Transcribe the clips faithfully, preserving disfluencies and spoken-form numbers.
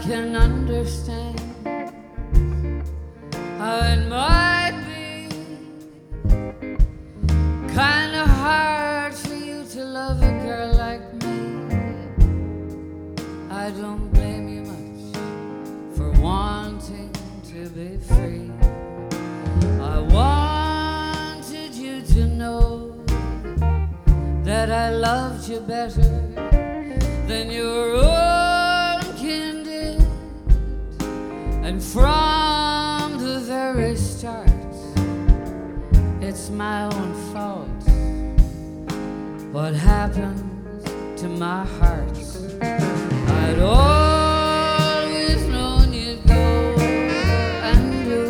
can understand how it might be kinda hard for you to love a girl like me. I don't blame you much for wanting to be free. I wanted you to know that I loved you better than your own kin did. And from the very start, it's my own fault what happened to my heart. I'd always known you'd go and do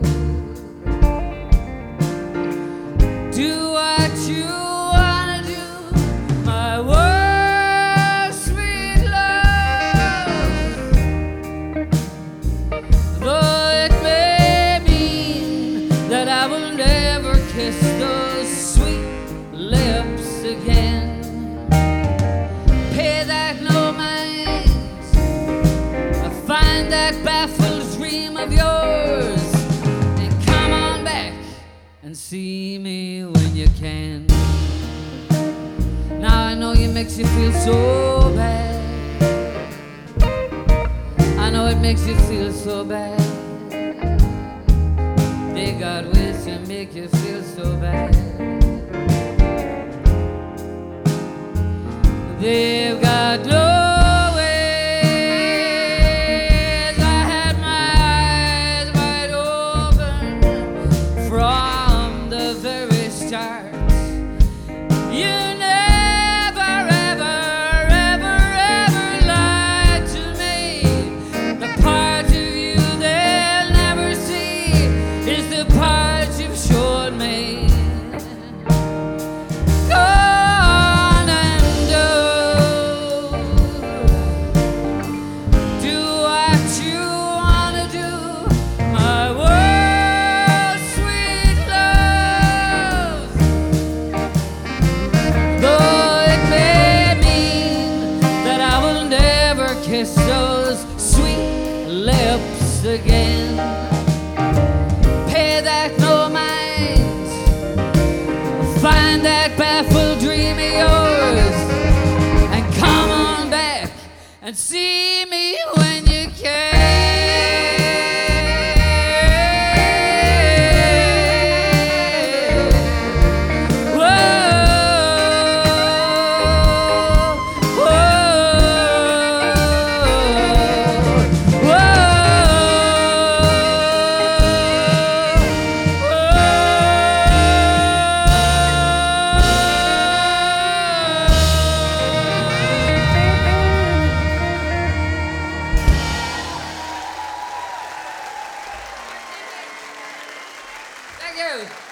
do what you wanna do, my world, sweet love. Though it may mean that I will never kiss those sweet lips again, pay that no mind, I find that baffled dream of yours, and come on back and see me when you can. Now I know it makes you feel so bad, I know it makes you feel so bad. They got ways to make you feel so bad. They've got no ways. I had my eyes wide open from the very start. You never, ever, ever, ever lied to me. The part of you they'll never see is the part you've shown me. Go on and do, do what you wanna do, my world, sweet love. Though it may mean that I will never kiss those sweet lips again, pay that no mind, find that baffled dream of yours, and come on back and see me when you can. Whoa, whoa, Thank you.